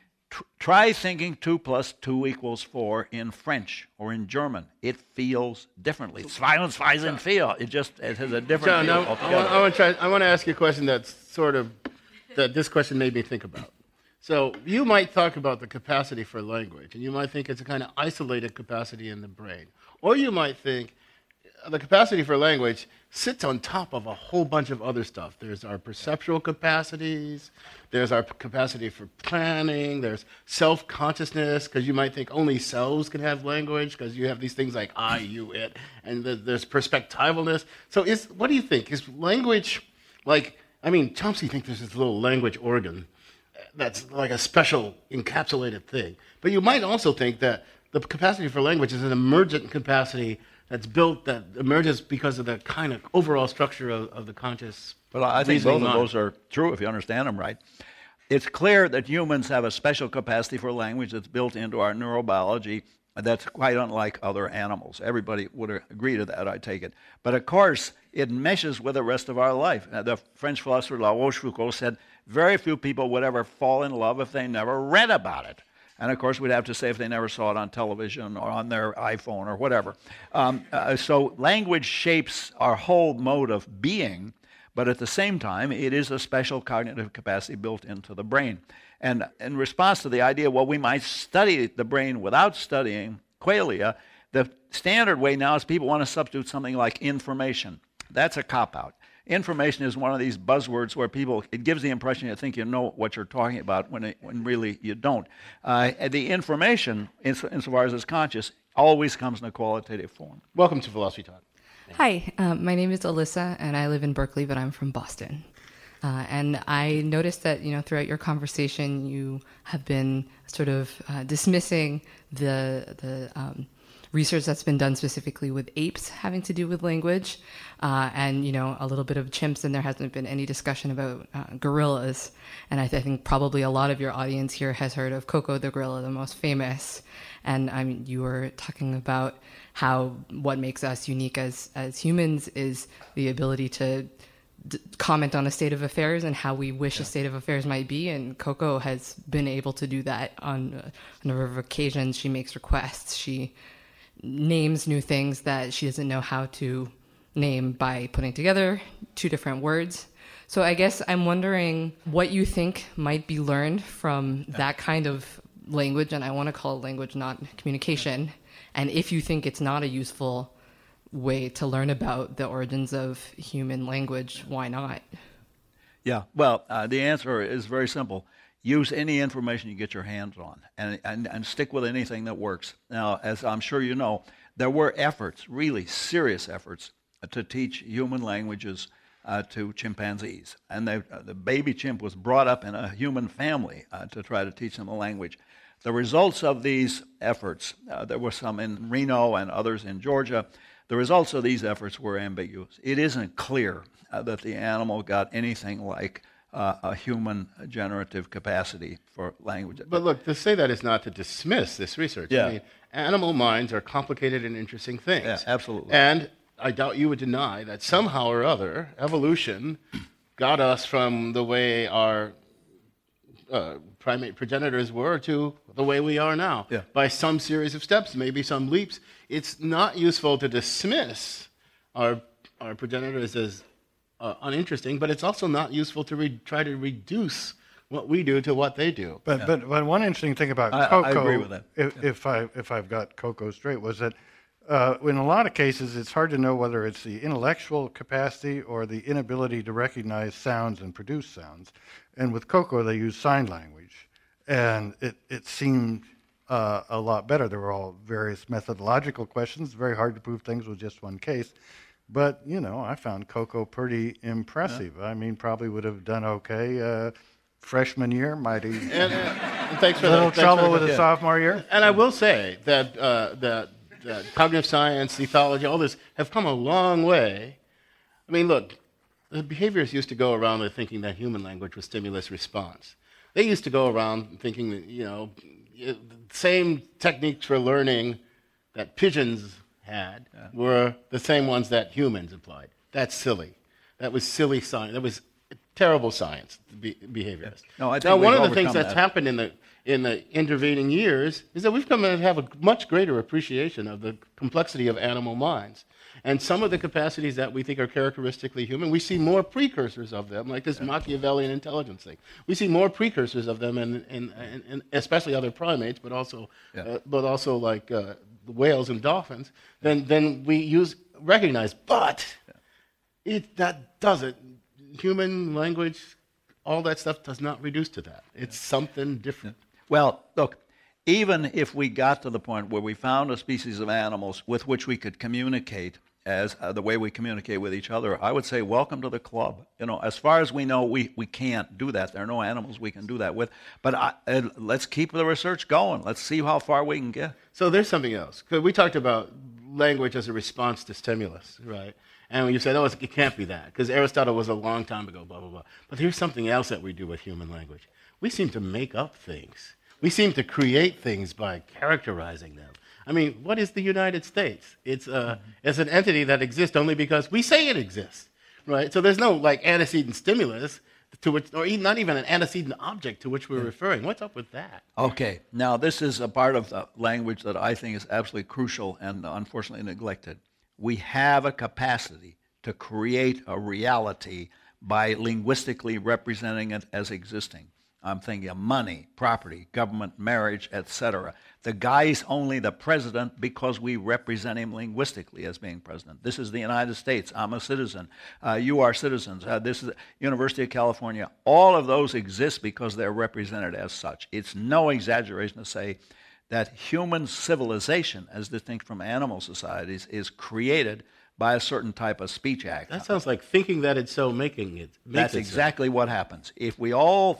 [SPEAKER 2] Try thinking 2 + 2 = 4 in French or in German. It feels differently. 2 und 2 sind 4. It has a different feel altogether.
[SPEAKER 4] I want to ask you a question that this question made me think about. So you might talk about the capacity for language, and you might think it's a kind of isolated capacity in the brain. Or you might think the capacity for language sits on top of a whole bunch of other stuff. There's our perceptual capacities, there's our capacity for planning, there's self-consciousness, because you might think only cells can have language, because you have these things like I, you, it, and there's perspectivalness. So what do you think? Is language Chomsky thinks there's this little language organ that's like a special encapsulated thing. But you might also think that the capacity for language is an emergent capacity that's built, that emerges because of the kind of overall structure of the conscious.
[SPEAKER 2] But I think both of those are true if you understand them right. It's clear that humans have a special capacity for language that's built into our neurobiology that's quite unlike other animals. Everybody would agree to that, I take it. But of course, it meshes with the rest of our life. The French philosopher La Rochefoucauld said, very few people would ever fall in love if they never read about it. And of course, we'd have to say if they never saw it on television or on their iPhone or whatever. So language shapes our whole mode of being, but at the same time, it is a special cognitive capacity built into the brain. And in response to the idea, well, we might study the brain without studying qualia, the standard way now is people want to substitute something like information. That's a cop-out. Information is one of these buzzwords where it gives the impression you think you know what you're talking about when really you don't. The information, insofar as it's conscious, always comes in a qualitative form.
[SPEAKER 4] Welcome to Philosophy Talk.
[SPEAKER 9] Hi, my name is Alyssa, and I live in Berkeley, but I'm from Boston. And I noticed that, throughout your conversation, you have been sort of dismissing the research that's been done specifically with apes having to do with language, and a little bit of chimps, and there hasn't been any discussion about gorillas. And I think probably a lot of your audience here has heard of Koko the gorilla, the most famous. And you were talking about how what makes us unique as humans is the ability to comment on a state of affairs and how we wish a state of affairs might be, and Koko has been able to do that on a number of occasions. She makes requests. She names new things that she doesn't know how to name by putting together two different words. So I guess I'm wondering what you think might be learned from that kind of language, and I want to call it language, not communication, and if you think it's not a useful way to learn about the origins of human language, why not?
[SPEAKER 2] Yeah, well, the answer is very simple. Use any information you get your hands on, and stick with anything that works. Now, as I'm sure you know, there were efforts, really serious efforts, to teach human languages to chimpanzees. And the baby chimp was brought up in a human family to try to teach them the language. The results of these efforts, there were some in Reno and others in Georgia, the results of these efforts were ambiguous. It isn't clear that the animal got anything like a human generative capacity for language.
[SPEAKER 4] But look, to say that is not to dismiss this research.
[SPEAKER 2] Yeah.
[SPEAKER 4] I mean, animal minds are complicated and interesting things.
[SPEAKER 2] Yeah, absolutely.
[SPEAKER 4] And I doubt you would deny that somehow or other, evolution got us from the way our primate progenitors were to the way we are now.
[SPEAKER 2] Yeah.
[SPEAKER 4] By some series of steps, maybe some leaps. It's not useful to dismiss our progenitors as uninteresting, but it's also not useful to try to reduce what we do to what they do.
[SPEAKER 1] But one interesting thing about
[SPEAKER 2] I
[SPEAKER 1] Coco,
[SPEAKER 2] agree with that.
[SPEAKER 1] if I've got Coco straight, was that in a lot of cases it's hard to know whether it's the intellectual capacity or the inability to recognize sounds and produce sounds. And with Coco, they use sign language, and it seemed a lot better. There were all various methodological questions. Very hard to prove things with just one case. But, I found Coco pretty impressive. Yeah. I mean, probably would have done okay. Freshman year might have
[SPEAKER 4] and thanks for
[SPEAKER 1] little
[SPEAKER 4] that.
[SPEAKER 1] trouble with his sophomore year.
[SPEAKER 4] And I will say that that cognitive science, ethology, all this have come a long way. I mean, look, the behaviorists used to go around thinking that human language was stimulus response. They used to go around thinking that, same techniques for learning that pigeons had were the same ones that humans applied. That's silly. That was silly science. That was terrible science, behaviorists.
[SPEAKER 2] No, I think
[SPEAKER 4] now, one
[SPEAKER 2] we've
[SPEAKER 4] of the things
[SPEAKER 2] overcome
[SPEAKER 4] that's
[SPEAKER 2] that.
[SPEAKER 4] happened in the intervening years is that we've come to have a much greater appreciation of the complexity of animal minds. And some of the capacities that we think are characteristically human, we see more precursors of them, like this Machiavellian intelligence thing. We see more precursors of them in especially other primates, but also like whales and dolphins, than we recognize. But that doesn't. Human language, all that stuff does not reduce to that. It's something different.
[SPEAKER 2] Well, look, even if we got to the point where we found a species of animals with which we could communicate as the way we communicate with each other, I would say welcome to the club. As far as we know, we can't do that. There are no animals we can do that with. But let's keep the research going. Let's see how far we can get.
[SPEAKER 4] So there's something else. 'Cause we talked about language as a response to stimulus, right? And you said, it can't be that, because Aristotle was a long time ago, blah, blah, blah. But here's something else that we do with human language. We seem to make up things. We seem to create things by characterizing them. I mean, what is the United States? It's an entity that exists only because we say it exists, right? So there's no, antecedent stimulus to which, or not even an antecedent object to which we're referring. What's up with that?
[SPEAKER 2] Okay, now this is a part of the language that I think is absolutely crucial and unfortunately neglected. We have a capacity to create a reality by linguistically representing it as existing. I'm thinking of money, property, government, marriage, etc. The guy's only the president because we represent him linguistically as being president. This is the United States. I'm a citizen. You are citizens. This is the University of California. All of those exist because they're represented as such. It's no exaggeration to say that human civilization, as distinct from animal societies, is created by a certain type of speech act.
[SPEAKER 4] That sounds like thinking that it's so, making it.
[SPEAKER 2] That's exactly what happens. If we all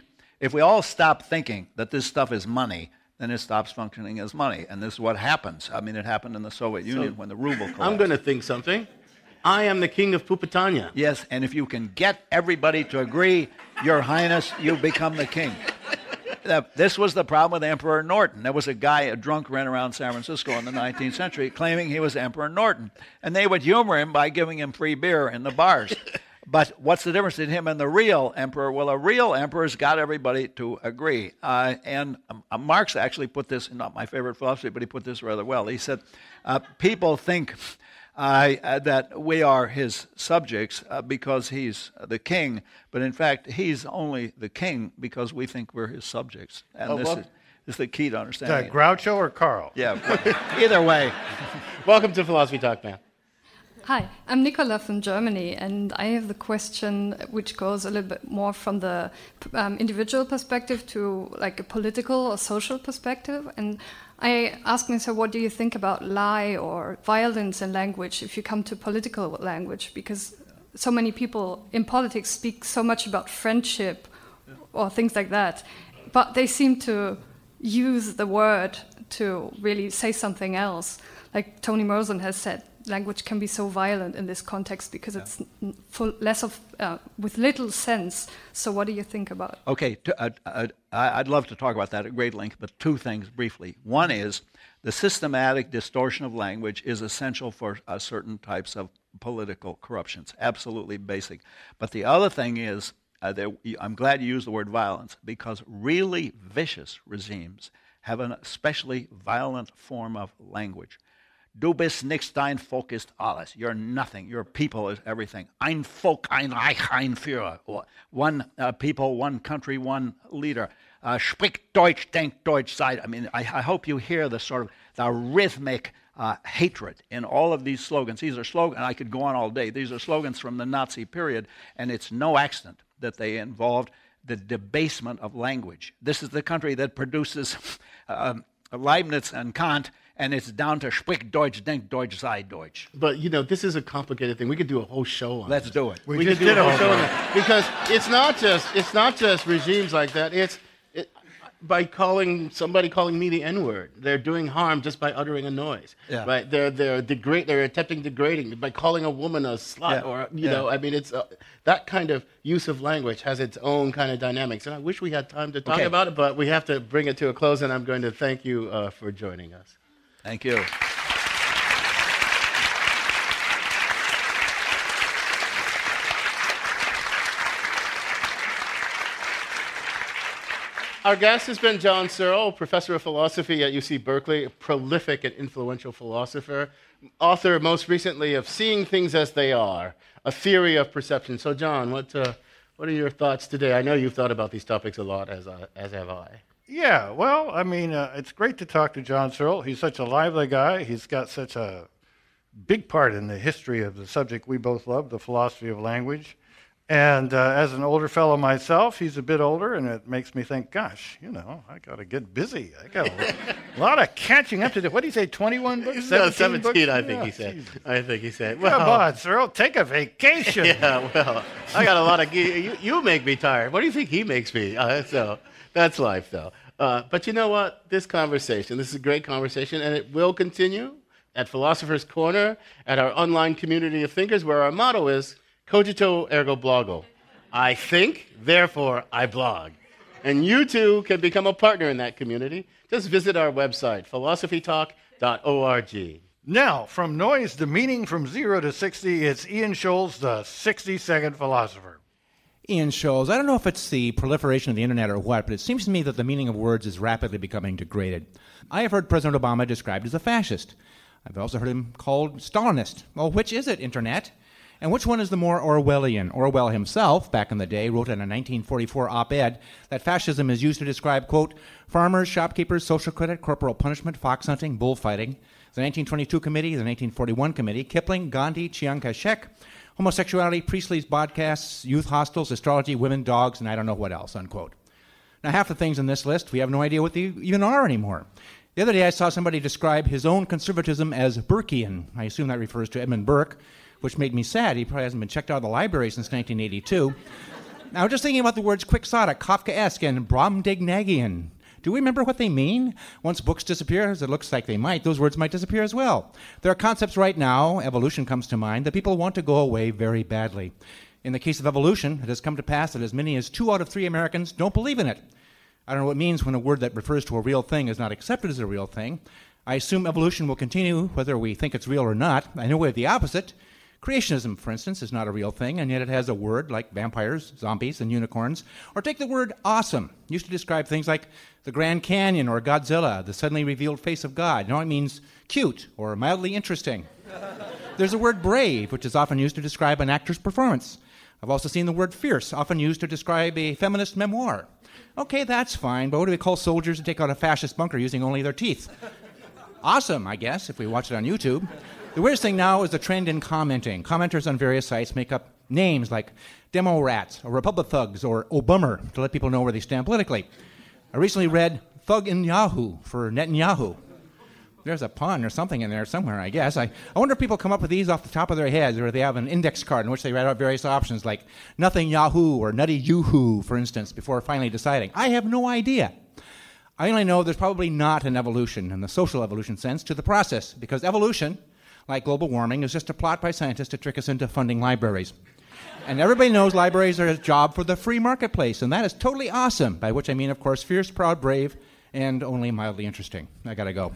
[SPEAKER 2] stop thinking that this stuff is money, then it stops functioning as money. And this is what happens. I mean, it happened in the Soviet Union when the ruble collapsed.
[SPEAKER 4] I'm going to think something. I am the king of Pupatanya.
[SPEAKER 2] Yes, and if you can get everybody to agree, Your Highness, you become the king. This was the problem with Emperor Norton. There was a guy, a drunk, ran around San Francisco in the 19th century claiming he was Emperor Norton. And they would humor him by giving him free beer in the bars. But what's the difference between him and the real emperor? Well, a real emperor's got everybody to agree. And Marx actually put this, not my favorite philosophy, but he put this rather well. He said, people think that we are his subjects because he's the king, but in fact, he's only the king because we think we're his subjects. And this is the key to understanding.
[SPEAKER 1] Is that Groucho or Carl?
[SPEAKER 2] Yeah, either way.
[SPEAKER 4] Welcome to Philosophy Talk, man.
[SPEAKER 10] Hi, I'm Nicola from Germany, and I have the question which goes a little bit more from the individual perspective to like a political or social perspective. And I ask myself, what do you think about lie or violence in language if you come to political language? Because so many people in politics speak so much about friendship or things like that, but they seem to use the word to really say something else. Like Toni Morrison has said, language can be so violent in this context because it's with little sense. So what do you think about it?
[SPEAKER 2] Okay, I'd love to talk about that at great length, but two things briefly. One is the systematic distortion of language is essential for certain types of political corruptions, absolutely basic. But the other thing is I'm glad you used the word violence, because really vicious regimes have an especially violent form of language. Du bist nichts, dein Volk ist alles. You're nothing. Your people is everything. Ein Volk, ein Reich, ein Führer. One people, one country, one leader. Sprich Deutsch, denk Deutsch, sei. I mean, I hope you hear the sort of the rhythmic hatred in all of these slogans. These are slogans, and I could go on all day. These are slogans from the Nazi period, and it's no accident that they involved the debasement of language. This is the country that produces Leibniz and Kant, and it's down to sprich Deutsch, denk Deutsch, sei Deutsch.
[SPEAKER 4] But, this is a complicated thing. We could do a whole show on
[SPEAKER 2] Let's do it.
[SPEAKER 4] We could do a whole show on that. Because it's not just regimes like that. It's by somebody calling me the N-word. They're doing harm just by uttering a noise.
[SPEAKER 2] Yeah.
[SPEAKER 4] Right? They're attempting degrading by calling a woman a slut, or I mean, it's that kind of use of language has its own kind of dynamics. And I wish we had time to talk about it, but we have to bring it to a close. And I'm going to thank you for joining us.
[SPEAKER 2] Thank you.
[SPEAKER 4] Our guest has been John Searle, professor of philosophy at UC Berkeley, a prolific and influential philosopher, author most recently of Seeing Things as They Are, a theory of perception. So, John, what are your thoughts today? I know you've thought about these topics a lot, as have I.
[SPEAKER 1] Yeah, well, I mean, it's great to talk to John Searle. He's such a lively guy. He's got such a big part in the history of the subject we both love, the philosophy of language. And as an older fellow myself, he's a bit older, and it makes me think, gosh, I got to get busy. I got a lot of catching up to do. What did he say, 21 books?
[SPEAKER 4] 17
[SPEAKER 1] books?
[SPEAKER 4] I think he said. Well,
[SPEAKER 1] come on, Searle, take a vacation.
[SPEAKER 4] Yeah, well, I got a lot of... You make me tired. What do you think he makes me? So that's life, though. But you know what? This is a great conversation, and it will continue at Philosopher's Corner, at our online community of thinkers, where our motto is, Cogito ergo blogo. I think, therefore I blog. And you too can become a partner in that community. Just visit our website, philosophytalk.org.
[SPEAKER 1] Now, from noise to meaning, from 0 to 60, it's Ian Scholes, the 60-second philosopher.
[SPEAKER 11] Ian Scholes, I don't know if it's the proliferation of the internet or what, but it seems to me that the meaning of words is rapidly becoming degraded. I have heard President Obama described as a fascist. I've also heard him called Stalinist. Well, which is it, Internet? And which one is the more Orwellian? Orwell himself, back in the day, wrote in a 1944 op-ed that fascism is used to describe, quote, farmers, shopkeepers, social credit, corporal punishment, fox hunting, bullfighting. The 1922 committee, the 1941 committee, Kipling, Gandhi, Chiang Kai-shek, homosexuality, Priestley's podcasts, youth hostels, astrology, women, dogs, and I don't know what else, unquote. Now, half the things in this list, we have no idea what they even are anymore. The other day I saw somebody describe his own conservatism as Burkean. I assume that refers to Edmund Burke, which made me sad. He probably hasn't been checked out of the library since 1982. Now, just thinking about the words quixotic, Kafkaesque, and Brobdingnagian. Do we remember what they mean? Once books disappear, as it looks like they might, those words might disappear as well. There are concepts right now, evolution comes to mind, that people want to go away very badly. In the case of evolution, it has come to pass that as many as 2 out of 3 Americans don't believe in it. I don't know what it means when a word that refers to a real thing is not accepted as a real thing. I assume evolution will continue whether we think it's real or not. I know we have the opposite. Creationism, for instance, is not a real thing, and yet it has a word like vampires, zombies, and unicorns. Or take the word awesome, used to describe things like the Grand Canyon or Godzilla, the suddenly revealed face of God. Now it means cute or mildly interesting. There's the word brave, which is often used to describe an actor's performance. I've also seen the word fierce, often used to describe a feminist memoir. Okay, that's fine, but what do we call soldiers who take out a fascist bunker using only their teeth? Awesome, I guess, if we watch it on YouTube. The weirdest thing now is the trend in commenting. Commenters on various sites make up names like Demo Rats, or Republithugs, or Obummer to let people know where they stand politically. I recently read Thug in Yahoo for Netanyahu. There's a pun or something in there somewhere, I guess. I wonder if people come up with these off the top of their heads, or they have an index card in which they write out various options like Nothing Yahoo or Nutty Yoo-hoo, for instance, before finally deciding. I have no idea. I only know there's probably not an evolution in the social evolution sense to the process, because evolution, like global warming, is just a plot by scientists to trick us into funding libraries. And everybody knows libraries are a job for the free marketplace, and that is totally awesome, by which I mean, of course, fierce, proud, brave, and only mildly interesting. I gotta go.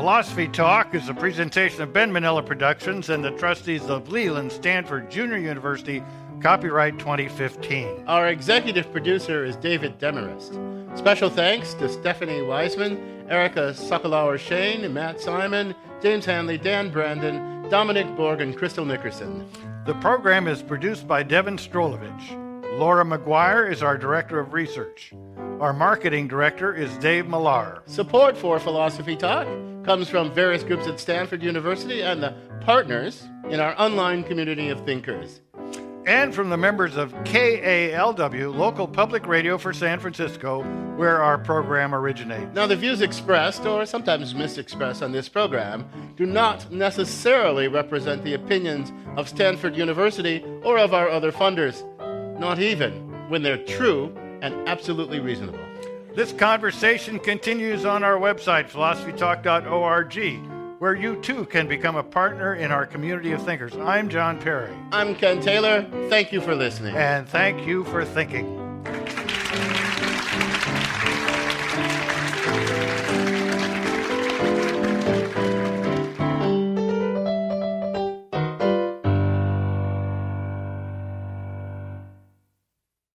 [SPEAKER 1] Philosophy Talk is a presentation of Ben Manila Productions and the trustees of Leland Stanford Junior University, copyright 2015.
[SPEAKER 4] Our executive producer is David Demarest. Special thanks to Stephanie Wiseman, Erica Sokolauer-Shane, Matt Simon, James Hanley, Dan Brandon, Dominic Borg, and Crystal Nickerson.
[SPEAKER 1] The program is produced by Devin Strolovich. Laura McGuire is our Director of Research. Our Marketing Director is Dave Millar.
[SPEAKER 4] Support for Philosophy Talk comes from various groups at Stanford University and the partners in our online community of thinkers.
[SPEAKER 1] And from the members of KALW, local public radio for San Francisco, where our program originates.
[SPEAKER 4] Now, the views expressed, or sometimes misexpressed on this program, do not necessarily represent the opinions of Stanford University or of our other funders, not even when they're true and absolutely reasonable.
[SPEAKER 1] This conversation continues on our website, philosophytalk.org, where you too can become a partner in our community of thinkers. I'm John Perry.
[SPEAKER 4] I'm Ken Taylor. Thank you for listening.
[SPEAKER 1] And thank you for thinking.